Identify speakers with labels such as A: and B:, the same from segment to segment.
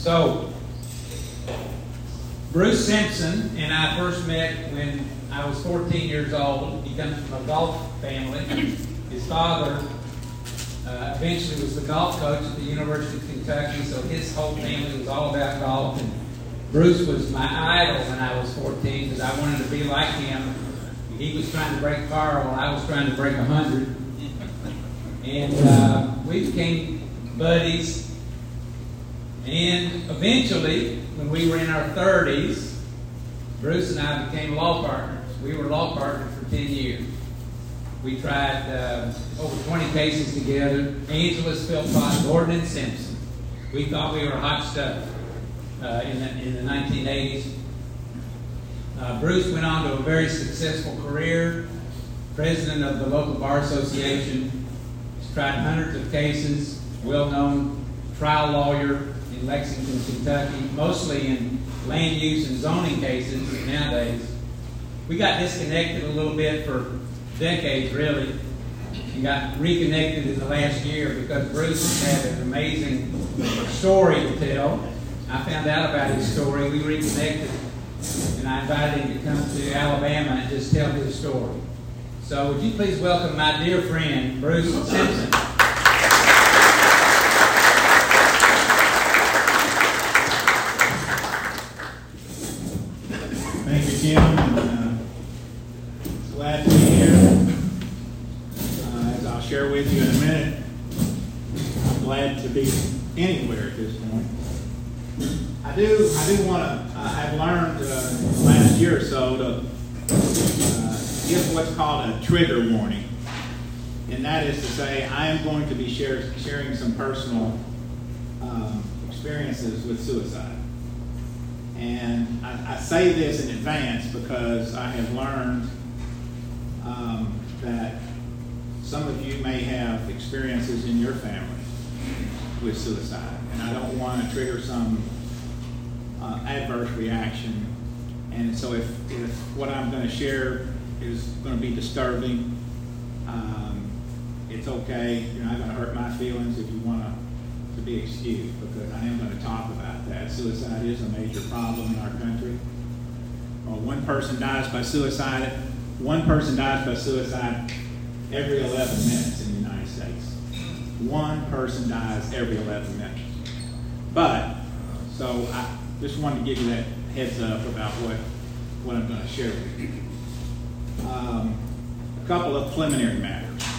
A: So, Bruce Simpson and I first met when I was 14 years old. He comes from a golf family. His father eventually was the golf coach at the University of Kentucky, so his whole family was all about golf. And Bruce was my idol when I was 14 because I wanted to be like him. He was trying to break par while I was trying to break 100. And we became buddies. And eventually, when we were in our 30s, Bruce and I became law partners. We were law partners for 10 years. We tried over 20 cases together. Angeles, Philpott, Gordon, and Simpson. We thought we were hot stuff in the 1980s. Bruce went on to a very successful career, president of the local bar association. He's tried hundreds of cases, well-known trial lawyer in Lexington, Kentucky, mostly in land use and zoning cases nowadays. We got disconnected a little bit for decades, really, and got reconnected in the last year because Bruce had an amazing story to tell. I found out about his story. We reconnected, and I invited him to come to Alabama and just tell his story. So would you please welcome my dear friend, Bruce Simpson.
B: Thank you, Jim. And, glad to be here. As I'll share with you in a minute, I'm glad to be anywhere at this point. I do want to, I've learned the last year or so to give what's called a trigger warning. And that is to say, I am going to be sharing some personal experiences with suicide. And I say this in advance because I have learned that some of you may have experiences in your family with suicide. And I don't want to trigger some adverse reaction. And so if what I'm going to share is going to be disturbing, it's okay. You're not going to hurt my feelings if you want to be excused, because I am going to talk about that. Suicide is a major problem in our country. One person dies by suicide every 11 minutes in the United States. One person dies every 11 minutes. But, so I just wanted to give you that heads up about what I'm going to share with you. A couple of preliminary matters.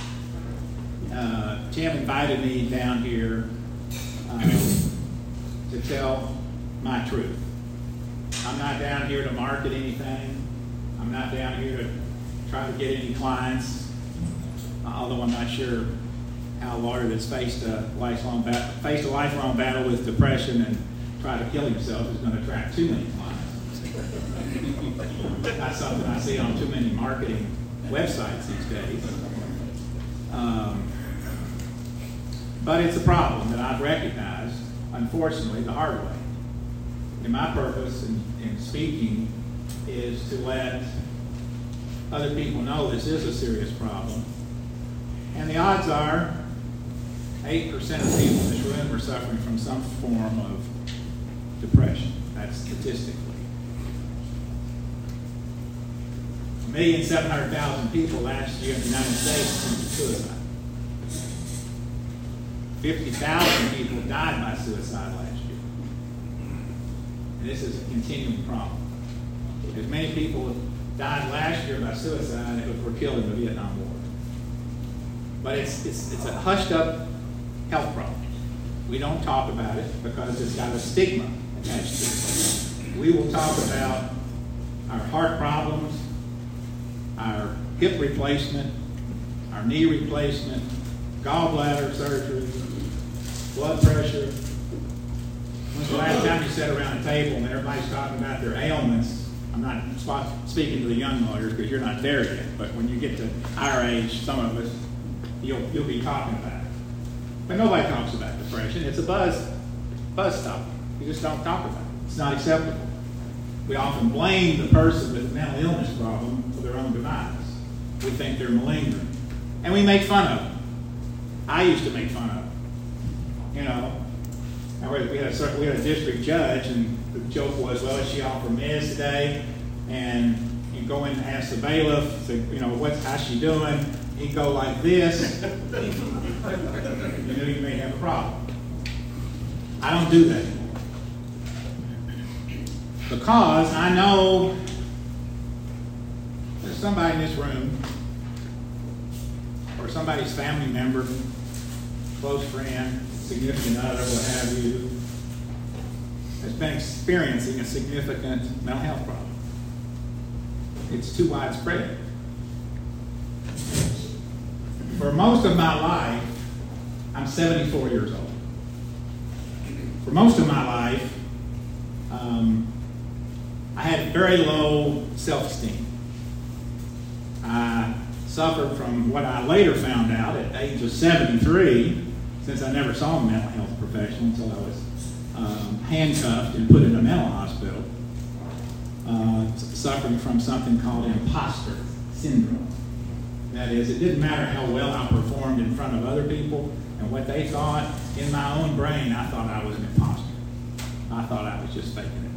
B: Tim invited me down here to tell my truth. I'm not down here to market anything. I'm not down here to try to get any clients, although I'm not sure how a lawyer that's faced a lifelong battle with depression and try to kill himself is going to attract too many clients. That's something I see on too many marketing websites these days. But it's a problem that I've recognized, unfortunately, the hard way. And my purpose in speaking is to let other people know this is a serious problem. And the odds are 8% of people in this room are suffering from some form of depression. That's statistically. 1,700,000 people last year in the United States committed suicide. 50,000 people died by suicide last year. And this is a continuing problem. As many people died last year by suicide as were killed in the Vietnam War. But it's a hushed up health problem. We don't talk about it because it's got a stigma attached to it. We will talk about our heart problems, our hip replacement, our knee replacement, gallbladder surgery, blood pressure. When's the last time you sat around a table and everybody's talking about their ailments? I'm not speaking to the young lawyers because you're not there yet, but when you get to our age, some of us, you'll be talking about it. But nobody talks about depression. It's a buzz topic. You just don't talk about it. It's not acceptable. We often blame the person with a mental illness problem for their own demise. We think they're malingering. And we make fun of them. I used to make fun of them. You know, we had a district judge, and the joke was, well, is she on for Ms. today? And you go in and ask the bailiff, say, how's she doing? He'd go like this. You knew you may have a problem. I don't do that anymore. Because I know there's somebody in this room, or somebody's family member, close friend, significant other, what have you, has been experiencing a significant mental health problem. It's too widespread. For most of my life, I'm 74 years old. For most of my life, I had very low self-esteem. I suffered from what I later found out at the age of 73, since I never saw a mental health professional until I was handcuffed and put in a mental hospital, suffering from something called imposter syndrome. That is, it didn't matter how well I performed in front of other people and what they thought. In my own brain, I thought I was an imposter. I thought I was just faking it.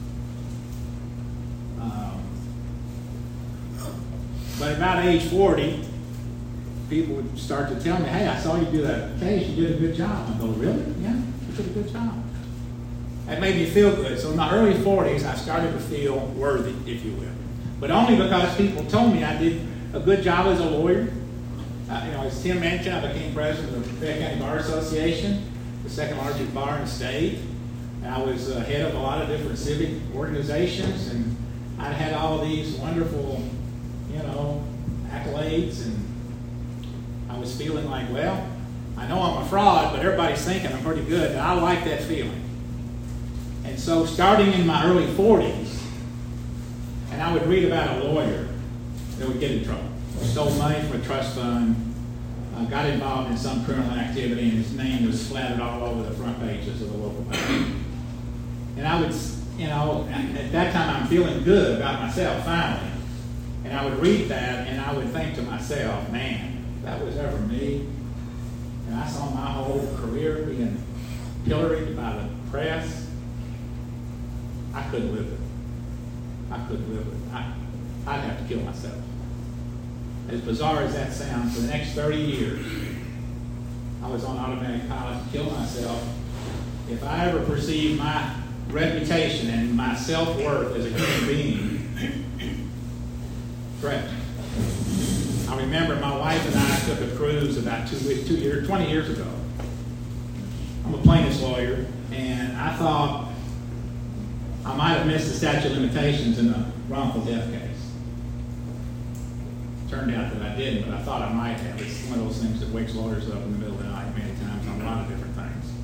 B: But about age 40, people would start to tell me, hey, I saw you do that case, you did a good job. I go, really? Yeah, you did a good job. That made me feel good. So in my early 40s, I started to feel worthy, if you will. But only because people told me I did a good job as a lawyer. As Tim mentioned, I became president of the Fayette County Bar Association, the second largest bar in the state. And I was head of a lot of different civic organizations, and I had all of these wonderful, accolades, and I was feeling like, well, I know I'm a fraud, but everybody's thinking I'm pretty good, and I like that feeling. And so starting in my early 40s, and I would read about a lawyer that would get in trouble. Stole money from a trust fund, got involved in some criminal activity, and his name was splattered all over the front pages of the local paper. And I would, at that time I'm feeling good about myself, finally. And I would read that, and I would think to myself, man, if that was ever me, and I saw my whole career being pilloried by the press, I couldn't live with it. I couldn't live with it. I'd have to kill myself. As bizarre as that sounds, for the next 30 years, I was on automatic pilot to kill myself. If I ever perceived my reputation and my self-worth as a human being threatened. I remember my wife and I took a cruise about 20 years ago. I'm a plaintiff's lawyer, and I thought I might have missed the statute of limitations in a wrongful death case. Turned out that I didn't, but I thought I might have. It's one of those things that wakes lawyers up in the middle of the night many times on a lot of different things.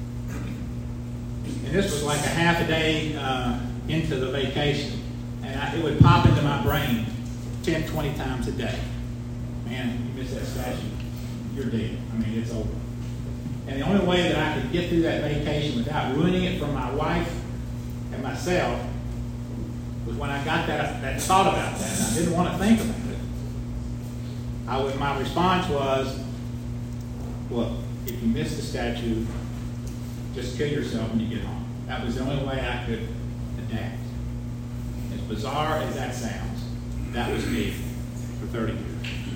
B: And this was like a half a day into the vacation, and it would pop into my brain 10, 20 times a day. Man, you miss that statute, you're dead. I mean, it's over. And the only way that I could get through that vacation without ruining it for my wife and myself was when I got that thought about that. I didn't want to think about it. My response was, well, if you miss the statute, just kill yourself when you get home. That was the only way I could adapt. As bizarre as that sounds, that was me for 30 years.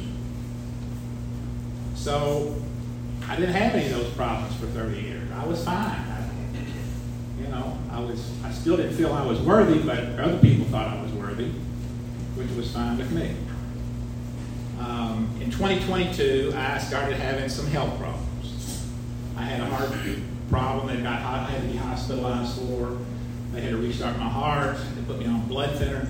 B: So I didn't have any of those problems for 30 years. I was fine. I still didn't feel I was worthy, but other people thought I was worthy, which was fine with me. In 2022, I started having some health problems. I had a heart problem that I had to be hospitalized for. They had to restart my heart. They put me on blood thinner.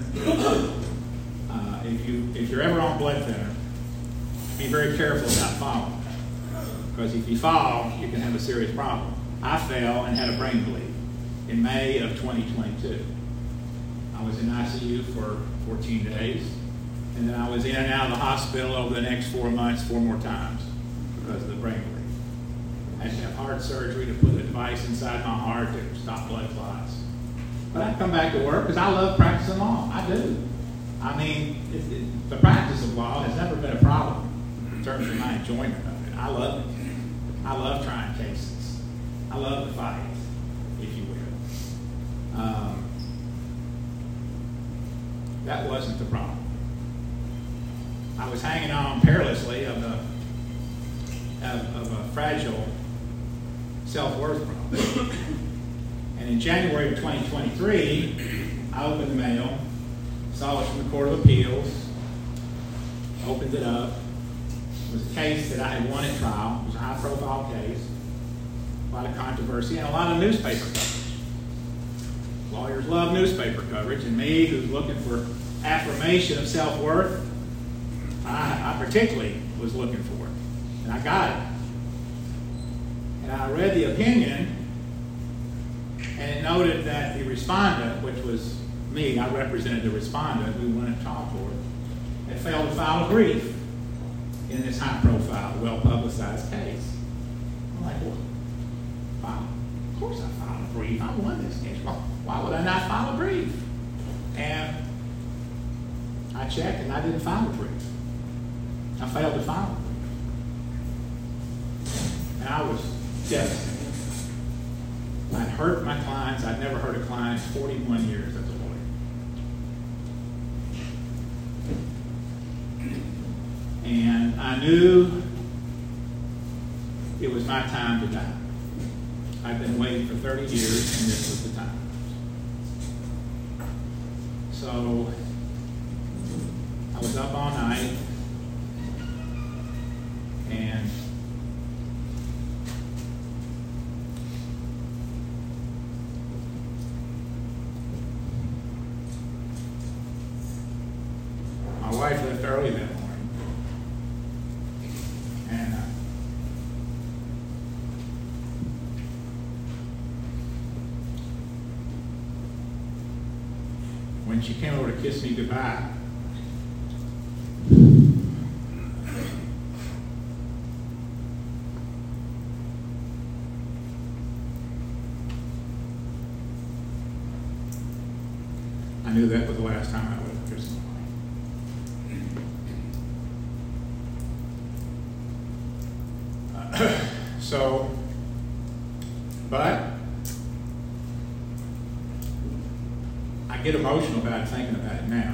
B: If you're ever on blood thinner, be very careful about falling, because if you fall, you can have a serious problem. I fell and had a brain bleed in May of 2022. I was in ICU for 14 days, and then I was in and out of the hospital over the next 4 months 4 more times because of the brain bleed. I had to have heart surgery to put a device inside my heart to stop blood clots. But I come back to work because I love practicing law. I do. I mean, the practice of law has never been a problem in terms of my enjoyment of it. I love it. I love trying cases. I love the fight. if you will. That wasn't the problem. I was hanging on perilously of a fragile self-worth problem. And in January of 2023, I opened the mail, saw it from the Court of Appeals, opened it up. It was a case that I had won at trial. It was a high-profile case, a lot of controversy, and a lot of newspaper coverage. Lawyers love newspaper coverage, and me, who's looking for affirmation of self-worth, I particularly was looking for it, and I got it. And I read the opinion, and it noted that the respondent, which was me, I represented the respondent who went to trial court, had failed to file a brief in this high-profile, well-publicized case. I'm like, well, file? Of course I filed a brief. I won this case. Well, why would I not file a brief? And I checked, and I didn't file a brief. I failed to file a brief. And I was devastated. I'd hurt my clients. I'd never hurt a client in 41 years as a lawyer. And I knew it was my time to die. I'd been waiting for 30 years, and this was the time. So I was up all night, and my wife left early that morning, and when she came over to kiss me goodbye, I knew that was the last time I would kiss my wife. But I get emotional about thinking about it now,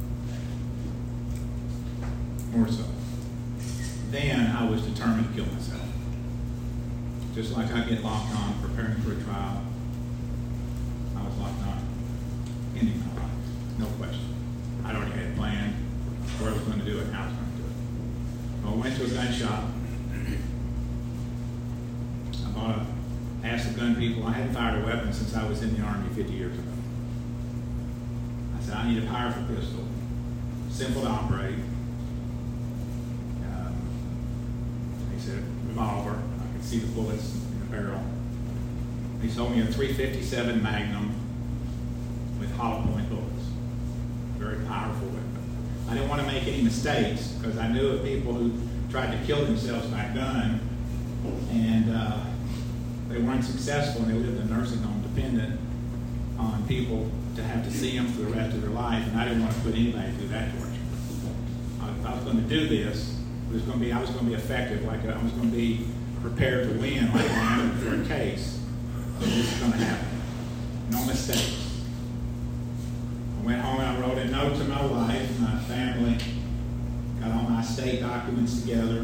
B: more so. Then I was determined to kill myself. Just like I get locked on preparing for a trial, I was locked on ending my life, no question. I'd already had planned where I was going to do it, how I was going to do it. I went to a gun shop. Asked the gun people, I hadn't fired a weapon since I was in the Army 50 years ago. I said, I need a powerful pistol, simple to operate. They said, revolver. I could see the bullets in the barrel. They sold me a .357 Magnum with hollow point bullets. Very powerful weapon. I didn't want to make any mistakes because I knew of people who tried to kill themselves by gun, and they weren't successful, and they lived in a nursing home dependent on people to have to see them for the rest of their life, and I didn't want to put anybody through that torture. If I was going to do this, I was going to be effective, like I was going to be prepared to win, like I am for a case. So this is going to happen. No mistakes. I went home and I wrote a note to my wife, my family, got all my estate documents together,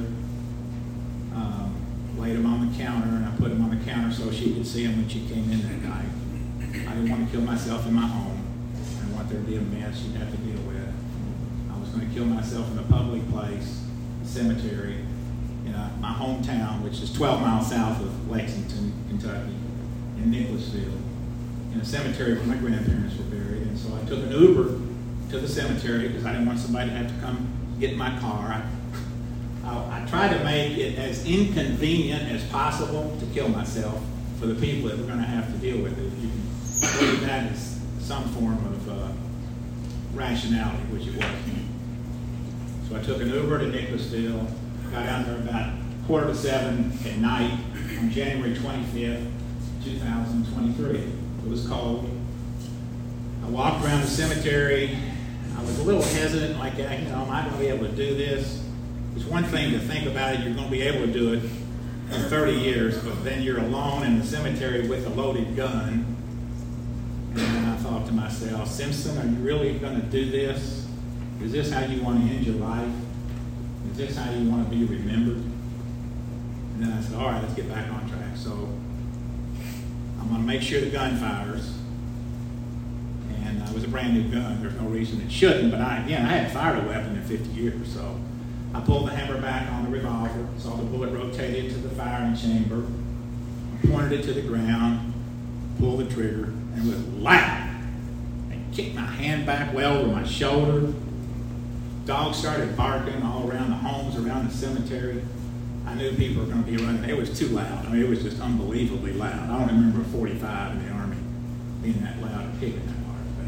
B: laid them on the counter, and I put them on the counter so she could see them when she came in that night. I didn't want to kill myself in my home. I didn't want there to be a mess she'd have to deal with. I was going to kill myself in a public place, a cemetery, in my hometown, which is 12 miles south of Lexington, Kentucky, in Nicholasville, in a cemetery where my grandparents were buried. And so I took an Uber to the cemetery because I didn't want somebody to have to come get in my car. I tried to make it as inconvenient as possible to kill myself for the people that we're going to have to deal with it. You can believe that as some form of rationality, which it was. So I took an Uber to Nicholasville, got out there about 6:45 at night on January 25th, 2023. It was cold. I walked around the cemetery. I was a little hesitant, like, am I going to be able to do this? It's one thing to think about it, you're going to be able to do it, for 30 years, but then you're alone in the cemetery with a loaded gun. And then I thought to myself, Simpson, are you really going to do this? Is this how you want to end your life? Is this how you want to be remembered? And then I said, all right, let's get back on track. So I'm going to make sure the gun fires. And it was a brand new gun. There's no reason it shouldn't, but I hadn't fired a weapon in 50 years. So I pulled the hammer back on the revolver, saw the bullet rotate into the firing chamber, pointed it to the ground, pulled the trigger, and it was loud. I kicked my hand back well over my shoulder. Dogs started barking all around the homes, around the cemetery. I knew people were going to be running. It was too loud. I mean, it was just unbelievably loud. I don't remember a 45 in the Army being that loud or kicking that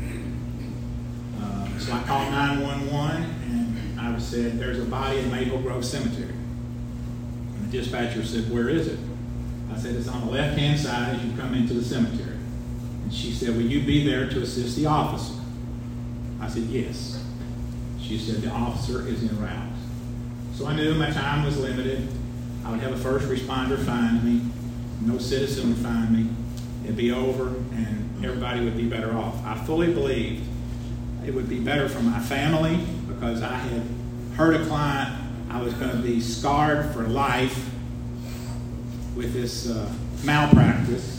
B: hard. So I called 911, and I said, there's a body in Maple Grove Cemetery. And the dispatcher said, where is it? I said, it's on the left-hand side as you come into the cemetery. And she said, will you be there to assist the officer? I said, yes. She said, the officer is en route. So I knew my time was limited. I would have a first responder find me. No citizen would find me. It'd be over, and everybody would be better off. I fully believed it would be better for my family because I had hurt a client. I was going to be scarred for life with this malpractice.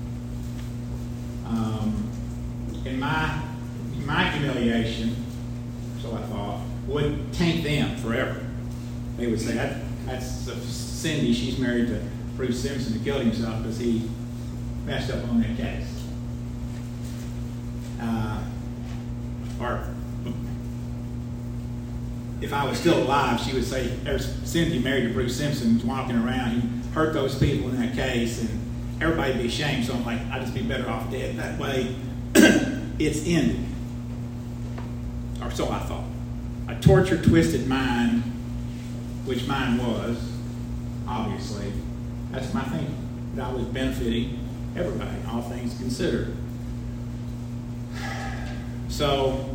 B: And my humiliation, so I thought, would taint them forever. They would say, that's Cindy, she's married to Bruce Simpson who killed himself because he messed up on that case. Or if I was still alive, she would say, there's Cindy married to Bruce Simpson who's walking around. He hurt those people in that case, and everybody would be ashamed. So I'm like, I'd just be better off dead. That way, it's ended. Or so I thought. A tortured, twisted mind, which mine was, obviously. That's my thinking. That I was benefiting everybody, all things considered. So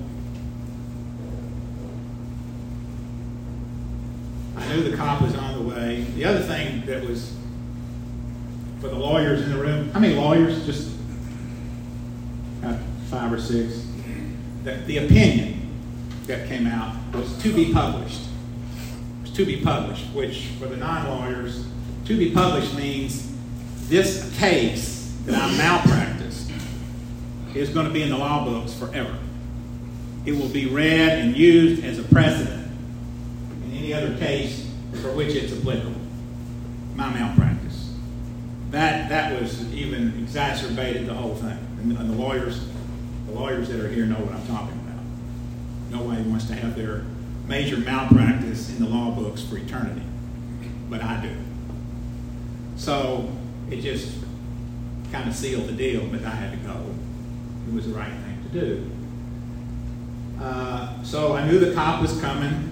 B: I knew the cop was on the way. The other thing that was for the lawyers in the room, how many lawyers? Just 5 or 6. The opinion that came out was to be published. It was to be published, which for the non-lawyers, to be published means this case that I malpracticed is going to be in the law books forever. It will be read and used as a precedent in any other case for which it's applicable. My malpractice. That was even exacerbated the whole thing. And the lawyers that are here know what I'm talking about. Nobody wants to have their major malpractice in the law books for eternity, but I do. So it just kind of sealed the deal, but I had to go. It was the right thing to do. So I knew the cop was coming.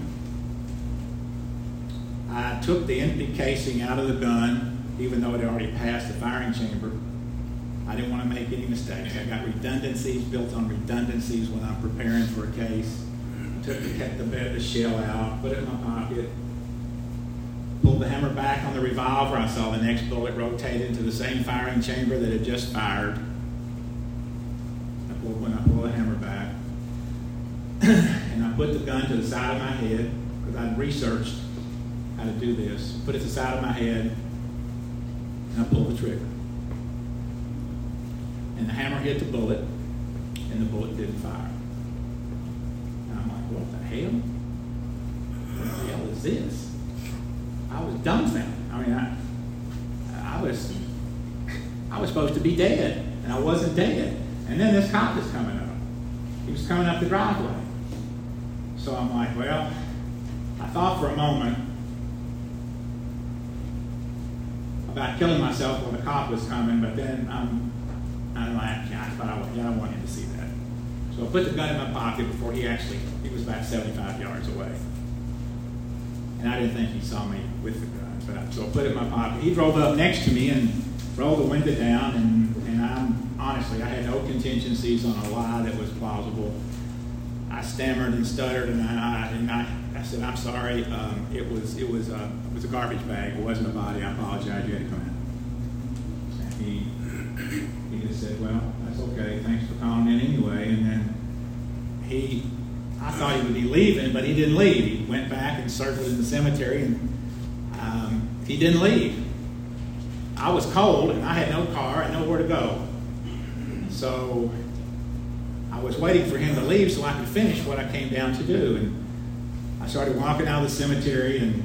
B: I took the empty casing out of the gun, even though it had already passed the firing chamber. I didn't want to make any mistakes. I got redundancies, built on redundancies when I'm preparing for a case. Took the shell out, put it in my pocket, pulled the hammer back on the revolver. I saw the next bullet rotate into the same firing chamber that had just fired. When I pulled the hammer back, and I put the gun to the side of my head, because I'd researched how to do this. Put it to the side of my head, and I pulled the trigger. And the hammer hit the bullet, and the bullet didn't fire. And I'm like, what the hell? What the hell is this? I was dumbfounded. I mean, I was supposed to be dead, and I wasn't dead. And then this cop is coming up. He was coming up the driveway. So I'm like, well, I thought for a moment about killing myself when the cop was coming, but then I'm like, I don't want him to see that. So I put the gun in my pocket before he was about 75 yards away. And I didn't think he saw me with the gun. So I put it in my pocket. He drove up next to me and rolled the window down, and honestly, I had no contingencies on a lie that was plausible. I stammered and stuttered, and I said, "I'm sorry. It was a garbage bag. It wasn't a body. I apologize. You had to come in." And he just said, "Well, that's okay. Thanks for calling in anyway." And then I thought he would be leaving, but he didn't leave. He went back and circled in the cemetery, and he didn't leave. I was cold, and I had no car and nowhere to go. So I was waiting for him to leave so I could finish what I came down to do. And I started walking out of the cemetery, and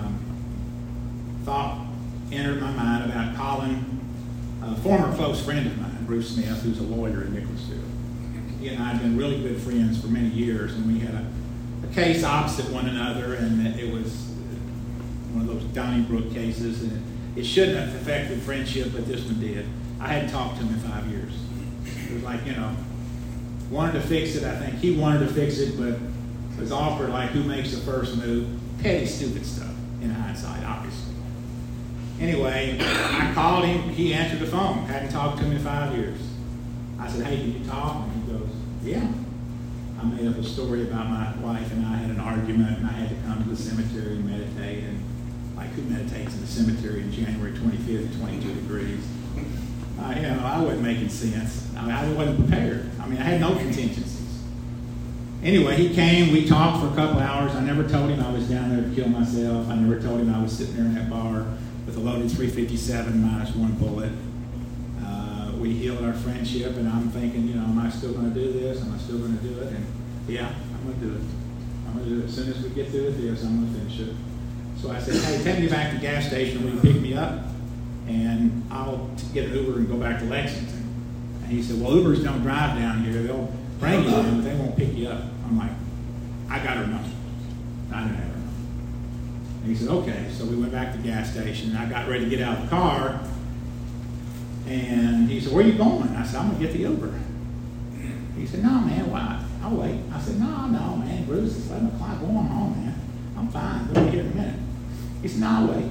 B: thought entered my mind about calling a former close friend of mine, Bruce Smith, who's a lawyer in Nicholasville. He and I had been really good friends for many years, and we had a case opposite one another, and it was one of those Donnybrook cases, and it shouldn't have affected friendship, but this one did. I hadn't talked to him in 5 years. It was like, wanted to fix it. I think he wanted to fix it, but it was awkward, like who makes the first move. Petty, stupid stuff in hindsight, obviously. Anyway, I called him. He answered the phone. Hadn't talked to him in 5 years. I said, "Hey, can you talk?" And he goes, "Yeah." I made up a story about my wife and I had an argument, and I had to come to the cemetery and meditate. And like, who meditates in the cemetery in January 25th at 22 degrees? I wasn't making sense. I wasn't prepared. I had no contingencies. Anyway, he came. We talked for a couple hours. I never told him I was down there to kill myself. I never told him I was sitting there in that bar with a loaded .357 minus one bullet. We healed our friendship, and I'm thinking, am I still going to do this? Am I still going to do it? And yeah, I'm going to do it. I'm going to do it. As soon as we get through with this, I'm going to finish it. So I said, "Hey, take me back to the gas station where you pick me up, and I'll get an Uber and go back to Lexington." And he said, "Well, Ubers don't drive down here. They'll bring you in, but they won't pick you up." I'm like, "I got her number." I didn't have her number. And he said, "Okay." So we went back to the gas station, and I got ready to get out of the car. And he said, "Where are you going?" I said, "I'm going to get the Uber." He said, "No, man, why? I'll wait." I said, No, man, Bruce, it's 11 o'clock. Go on home, man. I'm fine. We'll be here in a minute." He said, "No, I'll wait."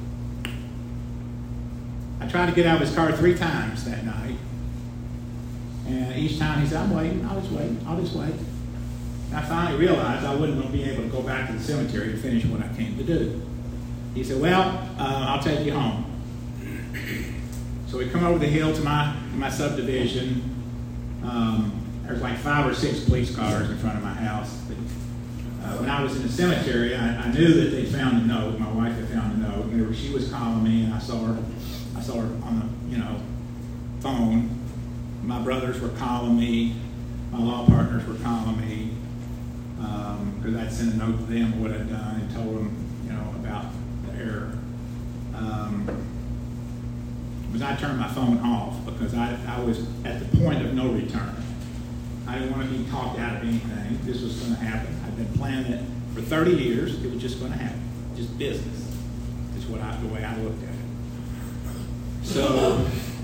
B: I tried to get out of his car 3 times that night. And each time he said, "I'm waiting. I'll just wait. And I finally realized I wasn't going to be able to go back to the cemetery to finish what I came to do. He said, "Well, I'll take you home." So we come over the hill to my subdivision. There's like 5 or 6 police cars in front of my house. But, when I was in the cemetery, I knew that they found a note. My wife had found a note. And she was calling me, and I saw her on the phone. My brothers were calling me. My law partners were calling me because I'd sent a note to them of what I'd done and told them, about the error. But I turned my phone off because I was at the point of no return. I didn't want to be talked out of anything. This was going to happen. I'd been planning it for 30 years. It was just going to happen. Just business is the way I looked at it. So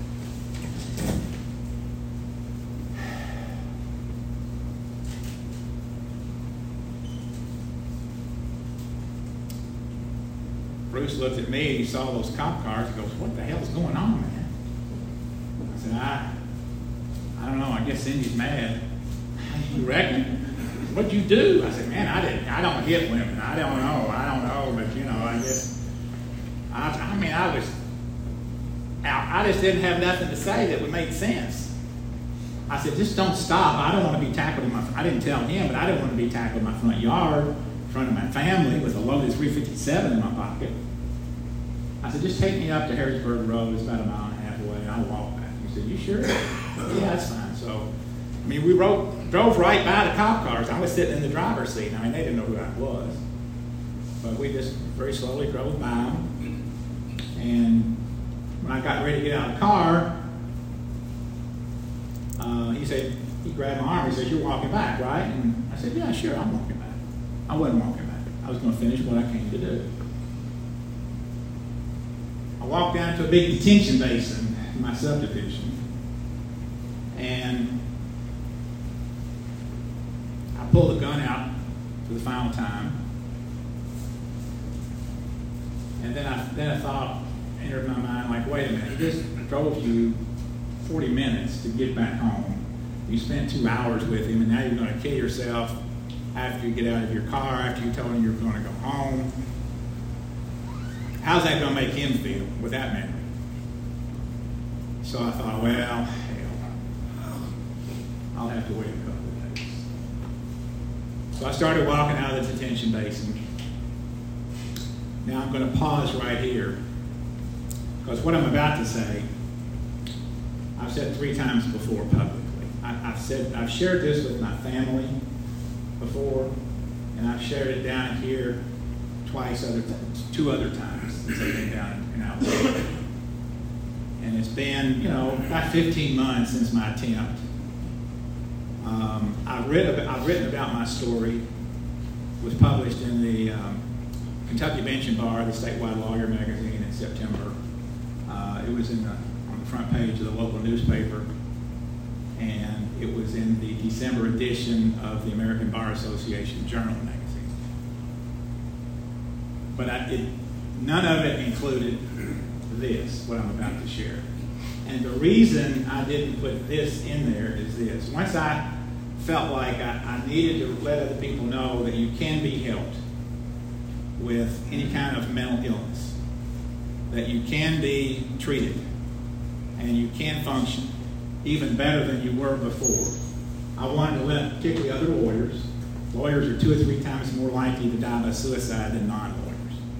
B: Bruce looked at me and he saw those cop cars. He goes, "What the hell is going on, man?" I said, I don't know. I guess Cindy's mad." "You reckon? What'd you do?" I said, "Man, I don't hit women. I don't know. But, I guess, I just didn't have nothing to say that would make sense. I said, "Just don't stop. I don't want to be tackled I didn't tell him, but I didn't want to be tackled in my front yard, in front of my family with a loaded .357 in my pocket." I said, "Just take me up to Harrisburg Road. It's about 1.5 miles away, and I'll walk back." He said, "You sure?" "Yeah, that's fine." So, we drove right by the cop cars. I was sitting in the driver's seat. They didn't know who I was. But we just very slowly drove by them. And when I got ready to get out of the car, he grabbed my arm. He said, "You're walking back, right?" And I said, "Yeah, sure, I'm walking back." I wasn't walking back. I was going to finish what I came to do. I walked down to a big detention basin in my subdivision. And I pulled the gun out for the final time. And then I thought, entered my mind, like, wait a minute, he just drove you 40 minutes to get back home. You spent 2 hours with him, and now you're going to kill yourself after you get out of your car, after you told him you're going to go home. How's that going to make him feel with that memory? So I thought, well, hell, I'll have to wait a couple of days. So I started walking out of the detention basin. Now I'm going to pause right here, because what I'm about to say, I've said 3 times before publicly. I've shared this with my family before, and I've shared it down here 2 other times since I've been down and out there. And it's been, about 15 months since my attempt. I've written about my story. It was published in the Kentucky Bench and Bar, the statewide lawyer magazine, in September. It was on the front page of the local newspaper, and it was in the December edition of the American Bar Association Journal magazine. But none of it included this, what I'm about to share. And the reason I didn't put this in there is this. Once I felt like I needed to let other people know that you can be helped with any kind of mental illness, that you can be treated, and you can function even better than you were before. I wanted to let particularly other lawyers are 2 or 3 times more likely to die by suicide than non-lawyers.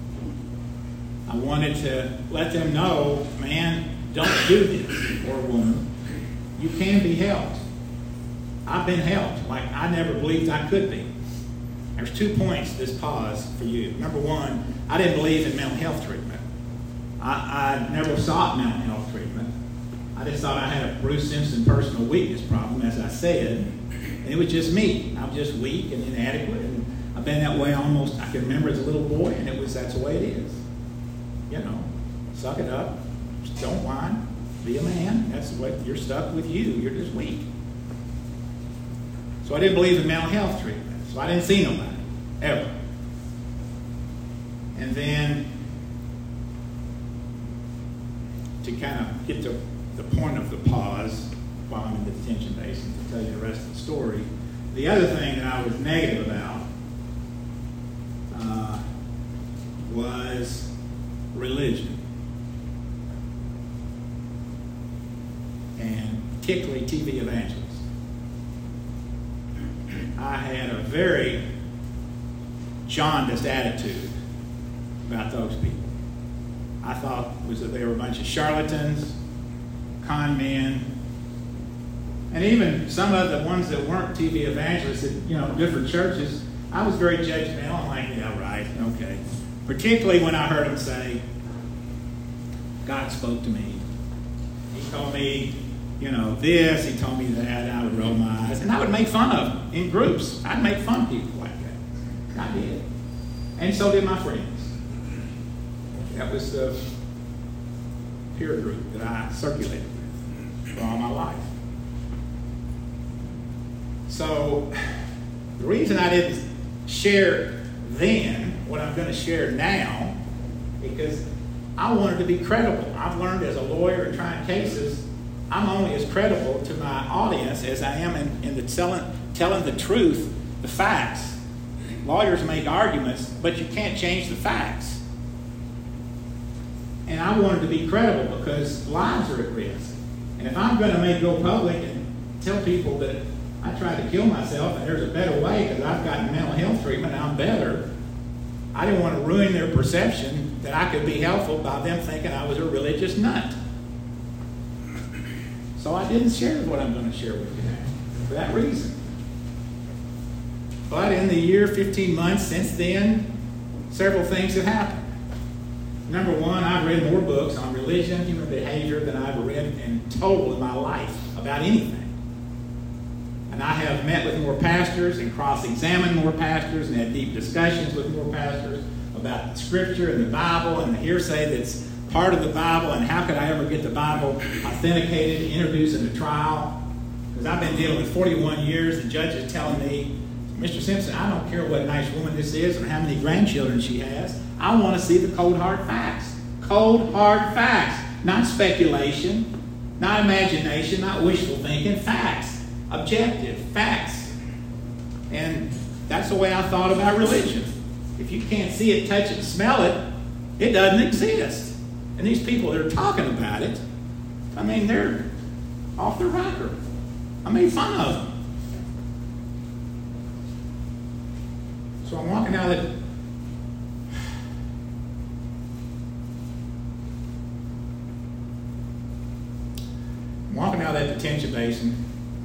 B: I wanted to let them know, man, don't do this, or woman. You can be helped. I've been helped like I never believed I could be. There's 2 points this pause for you. Number 1, I didn't believe in mental health treatment. I never sought mental health treatment. I just thought I had a Bruce Simpson personal weakness problem, as I said, and it was just me. I was just weak and inadequate, and I've been that way almost, I can remember as a little boy, and that's the way it is. Suck it up, just don't whine, be a man. That's what, you're stuck with you, you're just weak. So I didn't believe in mental health treatment, so I didn't see nobody, ever. And then, to kind of get to the point of the pause while I'm in the detention basin to tell you the rest of the story, the other thing that I was negative about was religion, and particularly TV evangelists. I had a very jaundiced attitude about those people. I thought that they were a bunch of charlatans, con men, and even some of the ones that weren't TV evangelists at different churches. I was very judgmental. I'm like, yeah, right, okay. Particularly when I heard them say, God spoke to me. He told me, this, he told me that, and I would roll my eyes. And I would make fun of them in groups. I'd make fun of people like that. I did. And so did my friends. That was the peer group that I circulated with for all my life. So the reason I didn't share then what I'm going to share now, because I wanted to be credible. I've learned as a lawyer in trying cases, I'm only as credible to my audience as I am in the telling the truth, the facts. Lawyers make arguments, but you can't change the facts. And I wanted to be credible because lives are at risk. And if I'm going to go public and tell people that I tried to kill myself and there's a better way because I've gotten mental health treatment and I'm better, I didn't want to ruin their perception that I could be helpful by them thinking I was a religious nut. So I didn't share what I'm going to share with you now for that reason. But in the year, 15 months since then, several things have happened. Number 1, I've read more books on religion, human behavior than I've read in total in my life about anything. And I have met with more pastors and cross-examined more pastors and had deep discussions with more pastors about Scripture and the Bible and the hearsay that's part of the Bible and how could I ever get the Bible authenticated, introduced in a trial. Because I've been dealing with 41 years, the judge is telling me, Mr. Simpson, I don't care what nice woman this is or how many grandchildren she has. I want to see the cold, hard facts. Cold, hard facts. Not speculation, not imagination, not wishful thinking, facts. objective, facts. And that's the way I thought about religion. If you can't see it, touch it, smell it, it doesn't exist. And these people that are talking about it, I mean, they're off their rocker. I made fun of them. So I'm walking out of the... walking out of that detention basin.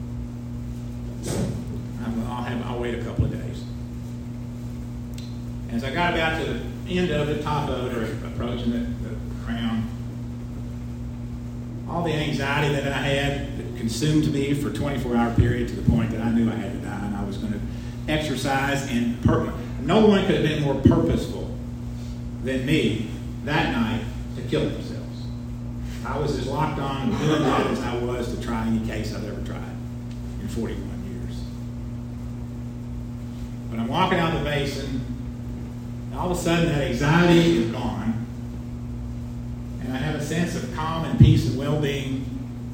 B: I'll wait a couple of days. As I got about to the end of it, top of it, or approaching the crown, all the anxiety that I had that consumed me for a 24-hour period to the point that I knew I had to die and I was going to exercise, and no one could have been more purposeful than me that night to kill themselves. I was as locked on doing that as I was to try any case I've ever tried in 41 years. But I'm walking out the basin, and all of a sudden that anxiety is gone, and I have a sense of calm and peace and well-being.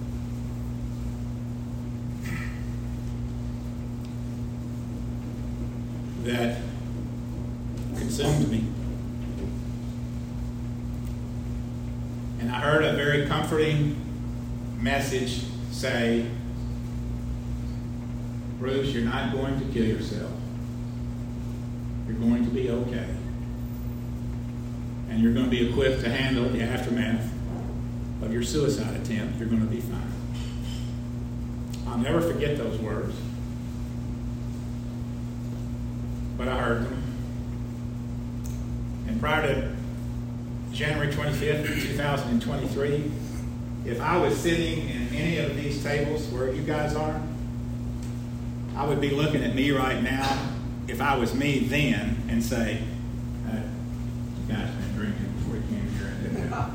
B: That consumed me. And I heard a very comforting message say, Bruce, you're not going to kill yourself. You're going to be okay. And you're going to be equipped to handle the aftermath of your suicide attempt. You're going to be fine. I'll never forget those words. But I heard them. And prior to January 25th, 2023, if I was sitting in any of these tables where you guys are, I would be looking at me right now, if I was me then, and say, you guys been drinking before you came here and did that.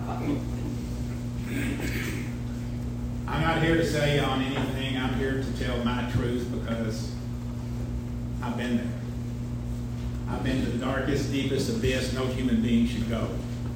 B: I'm not here to say on anything. I'm here to tell my truth because I've been there. I've been to the darkest, deepest abyss no human being should go.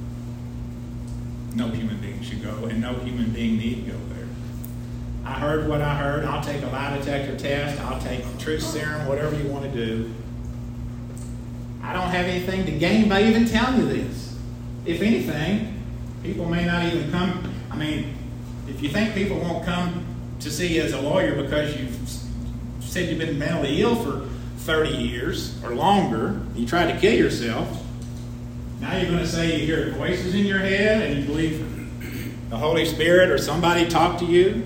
B: No human being should go, and no human being need go there. I heard what I heard. I'll take a lie detector test. I'll take truth serum, whatever you want to do. I don't have anything to gain by even telling you this. If anything, people may not even come. I mean, if you think people won't come to see you as a lawyer because you've said you've been mentally ill for 30 years or longer, you tried to kill yourself, now you're going to say you hear voices in your head and you believe the Holy Spirit or somebody talked to you?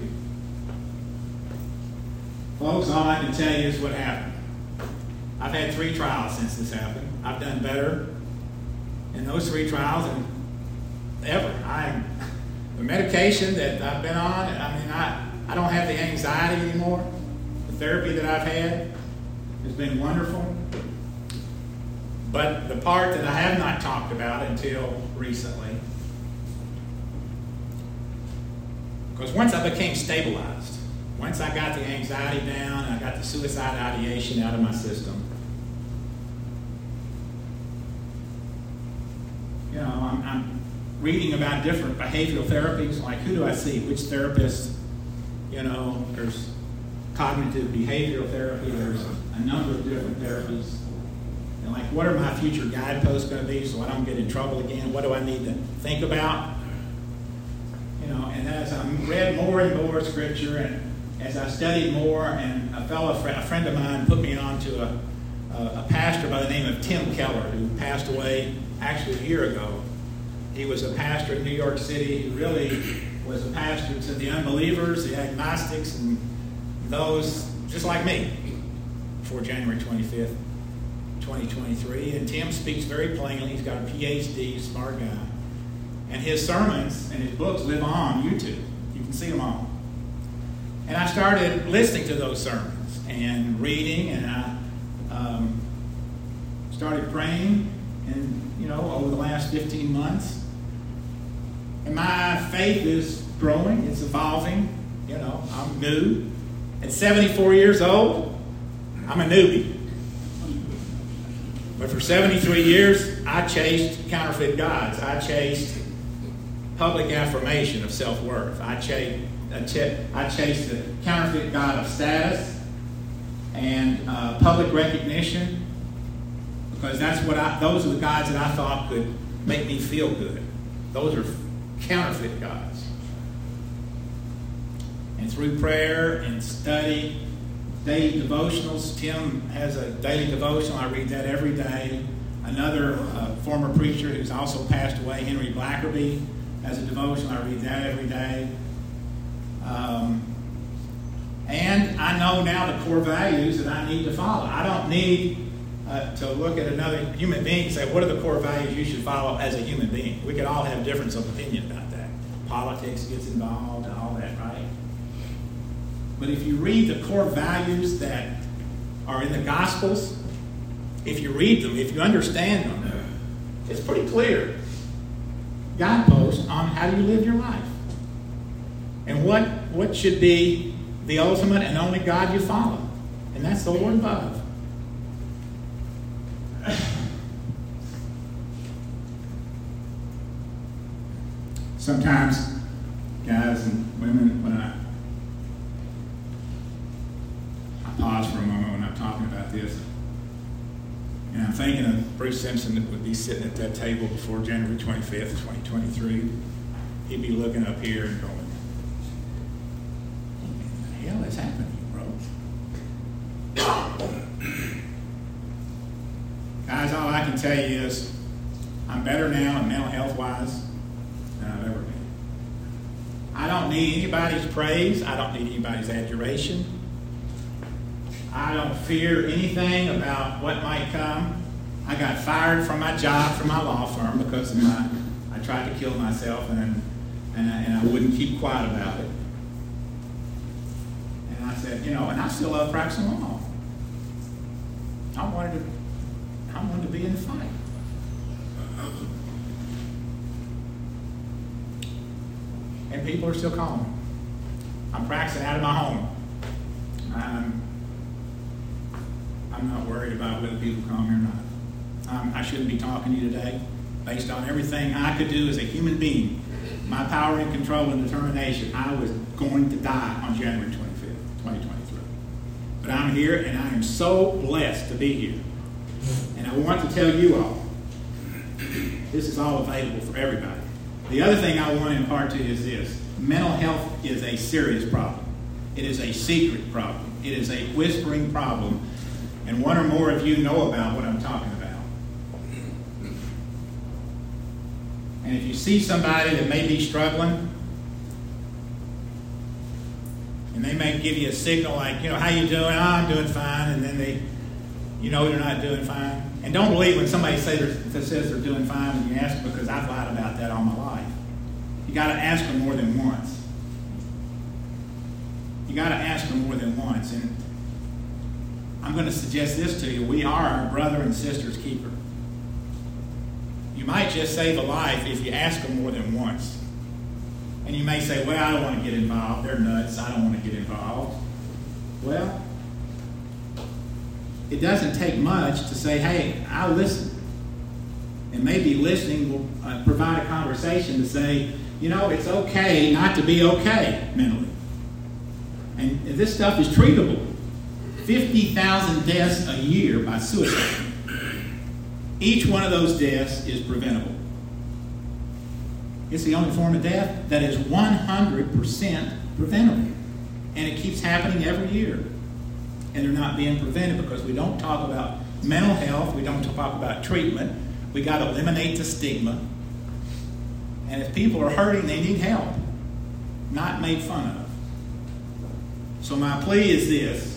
B: Folks, all I can tell you is what happened. I've had 3 trials since this happened. I've done better in those 3 trials than ever. The medication that I've been on, I don't have the anxiety anymore. The therapy that I've had has been wonderful. But the part that I have not talked about until recently, because once I became stabilized, once I got the anxiety down, I got the suicide ideation out of my system, you know, I'm reading about different behavioral therapies, like who do I see, which therapist, you know, there's cognitive behavioral therapy, there's a number of different therapies. And like, what are my future guideposts going to be so I don't get in trouble again? What do I need to think about? You know, and as I read more and more scripture, and as I studied more, and a friend of mine put me on to a pastor by the name of Tim Keller, who passed away actually a year ago. He was a pastor in New York City. He really was a pastor to the unbelievers, the agnostics, and those just like me before January 25th, 2023. And Tim speaks very plainly. He's got a PhD, smart guy. And his sermons and his books live on YouTube. You can see them all. And I started listening to those sermons and reading, and I started praying, and you know, over the last 15 months. And my faith is growing, it's evolving. You know, I'm new. At 74 years old, I'm a newbie. But for 73 years, I chased counterfeit gods. I chased public affirmation of self-worth. I chased I chased the counterfeit god of status and public recognition, because those are the gods that I thought could make me feel good. Those are counterfeit gods. And through prayer and study, daily devotionals. Tim has a daily devotional. I read that every day. Another former preacher who's also passed away, Henry Blackerby, has a devotional. I read that every day. And I know now the core values that I need to follow. I don't need to look at another human being and say, what are the core values you should follow as a human being? We could all have difference of opinion about that. Politics gets involved and all that, right? But if you read the core values that are in the Gospels, if you read them, if you understand them, it's pretty clear. Guideposts on how you live your life. And what should be the ultimate and only God you follow. And that's the Lord above. Sometimes, guys and women, when I pause for a moment when I'm talking about this, and I'm thinking of Bruce Simpson that would be sitting at that table before January 25th, 2023. He'd be looking up here and going, what the hell is happening, bro? Guys, all I can tell you is I'm better now and mental health wise than I've ever been. I don't need anybody's praise. I don't need anybody's adjuration. I don't fear anything about what might come. I got fired from my job, from my law firm, because of I tried to kill myself, and I wouldn't keep quiet about it. And I said, and I still love practicing law. I wanted to be in the fight. And people are still calling. I'm practicing out of my home. I'm not worried about whether people call me or not. I shouldn't be talking to you today based on everything I could do as a human being. My power and control and determination. I was going to die on January 25th, 2023. But I'm here, and I am so blessed to be here. And I want to tell you all, this is all available for everybody. The other thing I want to impart to you is this. Mental health is a serious problem. It is a secret problem. It is a whispering problem. And one or more of you know about what I'm talking about. And if you see somebody that may be struggling, and they may give you a signal like, how you doing? Oh, I'm doing fine. And then they're not doing fine. And don't believe when somebody says they're doing fine when you ask them, because I've lied about that all my life. You got to ask them more than once. You got to ask them more than once. And I'm going to suggest this to you. We are our brother and sister's keeper. You might just save a life if you ask them more than once. And you may say, well, I don't want to get involved. They're nuts. I don't want to get involved. Well, it doesn't take much to say, hey, I'll listen. And maybe listening will provide a conversation to say, it's okay not to be okay mentally. And this stuff is treatable. 50,000 deaths a year by suicide. Each one of those deaths is preventable. It's the only form of death that is 100% preventable. And it keeps happening every year. And they're not being prevented because we don't talk about mental health. We don't talk about treatment. We got to eliminate the stigma. And if people are hurting, they need help, not made fun of. So my plea is this.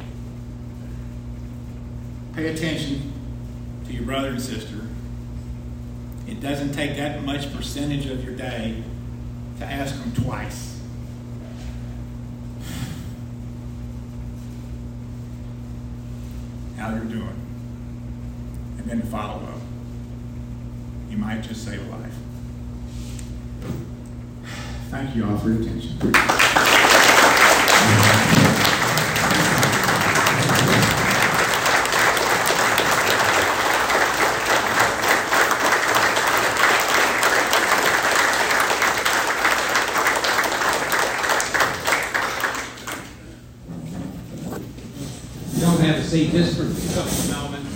B: Pay attention to your brother and sister. It doesn't take that much percentage of your day to ask them twice. How they're doing. And then follow up. You might just save a life. Thank you all for your attention.
A: have a seat just for a couple of moments.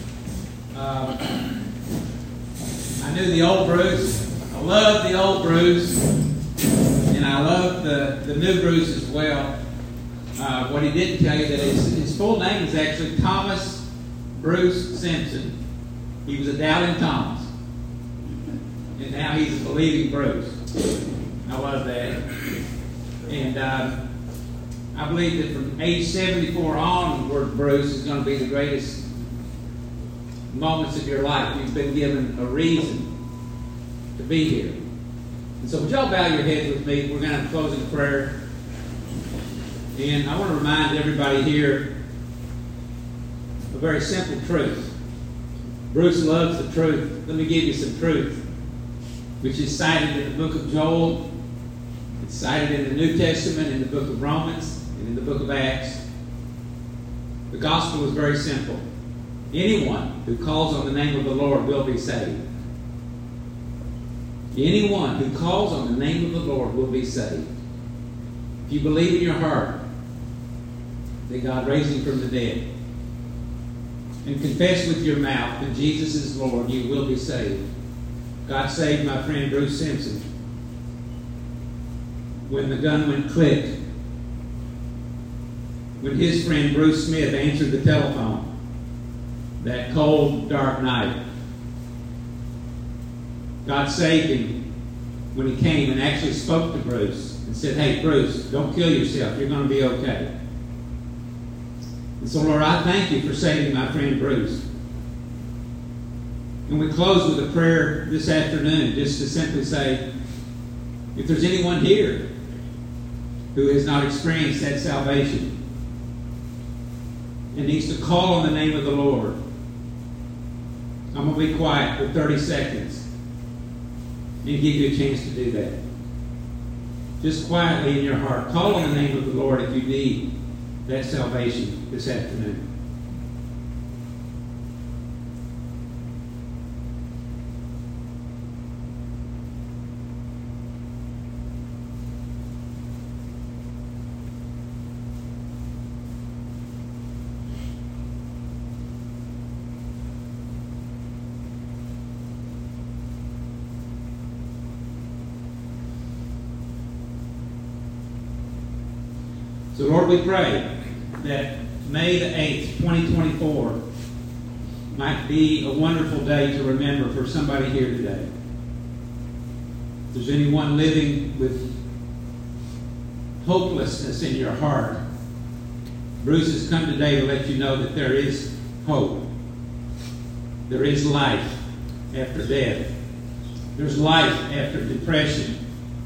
A: I knew the old Bruce. I love the old Bruce. And I love the new Bruce as well. What he didn't tell you that his full name is actually Thomas Bruce Simpson. He was a doubting Thomas. And now he's a believing Bruce. I love that. And I believe that from age 74 onward, Bruce is going to be the greatest moments of your life. You've been given a reason to be here. And so would y'all bow your heads with me? We're going to close in prayer. And I want to remind everybody here a very simple truth. Bruce loves the truth. Let me give you some truth, which is cited in the book of Joel. It's cited in the New Testament, in the book of Romans, and in the book of Acts. The gospel is very simple. Anyone who calls on the name of the Lord will be saved. Anyone who calls on the name of the Lord will be saved. If you believe in your heart that God raised him from the dead, and confess with your mouth that Jesus is Lord, you will be saved. God saved my friend Bruce Simpson when the gun went click. When his friend Bruce Smith answered the telephone that cold, dark night. God saved him when he came and actually spoke to Bruce and said, "Hey, Bruce, don't kill yourself. You're going to be okay." And so, Lord, I thank you for saving my friend Bruce. And we close with a prayer this afternoon just to simply say, if there's anyone here who has not experienced that salvation and needs to call on the name of the Lord, I'm going to be quiet for 30 seconds and give you a chance to do that. Just quietly in your heart, call on the name of the Lord if you need that salvation this afternoon. So, Lord, we pray that May the 8th, 2024 might be a wonderful day to remember for somebody here today. If there's anyone living with hopelessness in your heart, Bruce has come today to let you know that there is hope. There is life after death. There's life after depression.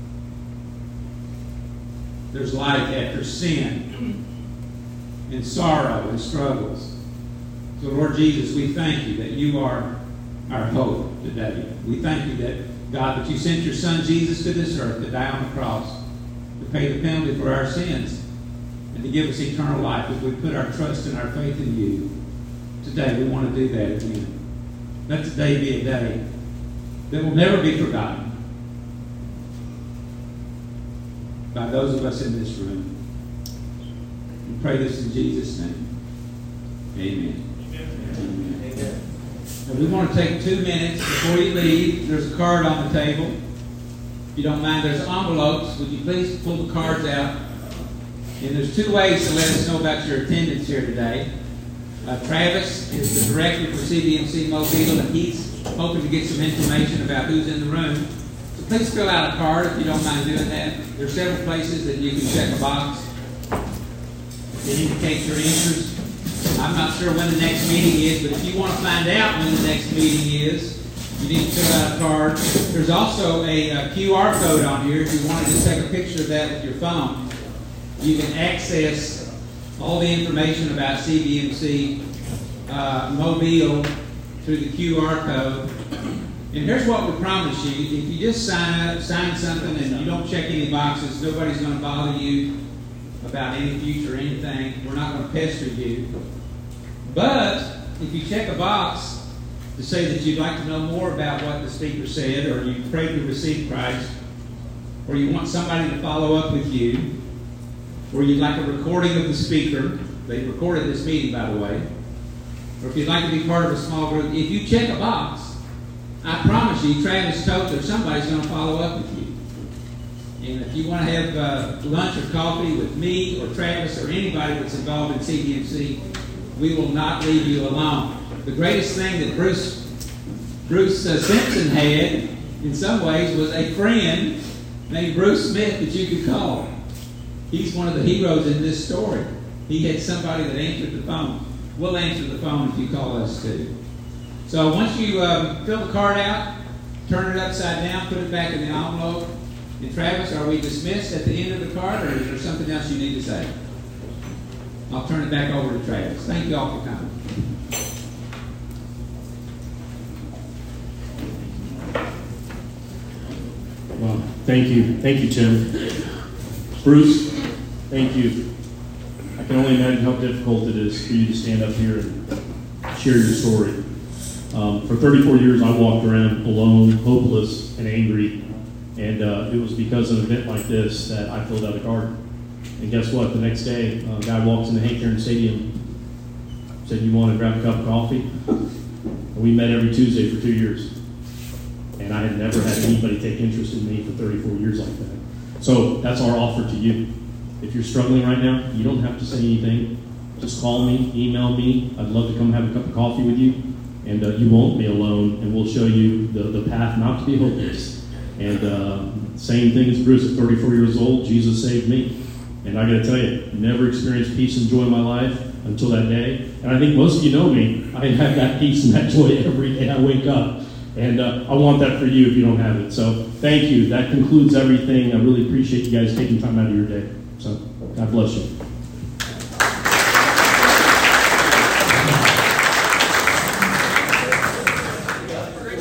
A: There's life after sin and sorrow and struggles. So, Lord Jesus, we thank you that you are our hope today. We thank you that, God, that you sent your Son Jesus to this earth to die on the cross, to pay the penalty for our sins, and to give us eternal life if we put our trust and our faith in you. Today, we want to do that again. Let today be a day that will never be forgotten by those of us in this room. We pray this in Jesus' name. Amen. Amen. Amen. Now we want to take 2 minutes before you leave. There's a card on the table. If you don't mind, there's envelopes. Would you please pull the cards out? And there's 2 ways to let us know about your attendance here today. Travis is the director for CBMC Mobile, and he's hoping to get some information about who's in the room. So please fill out a card if you don't mind doing that. There are several places that you can check a box that indicates your interest. I'm not sure when the next meeting is, but if you want to find out when the next meeting is, you need to fill out a card. There's also a QR code on here. If you want to just take a picture of that with your phone, you can access all the information about CBMC Mobile through the QR code. And here's what we promise you. If you just sign something and you don't check any boxes, nobody's going to bother you about any future or anything. We're not going to pester you. But if you check a box to say that you'd like to know more about what the speaker said, or you prayed to receive Christ, or you want somebody to follow up with you, or you'd like a recording of the speaker, They recorded this meeting, by the way. Or if you'd like to be part of a small group, if you check a box, I promise you, Travis Coates or somebody's going to follow up with you. And if you want to have lunch or coffee with me or Travis or anybody that's involved in CDMC, we will not leave you alone. The greatest thing that Bruce Simpson had, in some ways, was a friend named Bruce Smith that you could call. He's one of the heroes in this story. He had somebody that answered the phone. We'll answer the phone if you call us too. So once you fill the card out, turn it upside down, put it back in the envelope. And Travis, are we dismissed at the end of the card, or is there something else you need to say? I'll turn it back over to Travis. Thank you all for coming.
C: Well, thank you, Tim. Bruce, thank you. I can only imagine how difficult it is for you to stand up here and share your story. For 34 years, I walked around alone, hopeless, and angry. And it was because of an event like this that I filled out a card. And guess what? The next day, a guy walks in the Hank Aaron Stadium, said, "You want to grab a cup of coffee?" And we met every Tuesday for 2 years. And I had never had anybody take interest in me for 34 years like that. So that's our offer to you. If you're struggling right now, you don't have to say anything. Just call me, email me. I'd love to come have a cup of coffee with you. And you won't be alone, and we'll show you the path not to be hopeless. And same thing as Bruce at 34 years old, Jesus saved me. And I got to tell you, never experienced peace and joy in my life until that day. And I think most of you know me. I have that peace and that joy every day I wake up. And I want that for you if you don't have it. So thank you. That concludes everything. I really appreciate you guys taking time out of your day. So God bless you.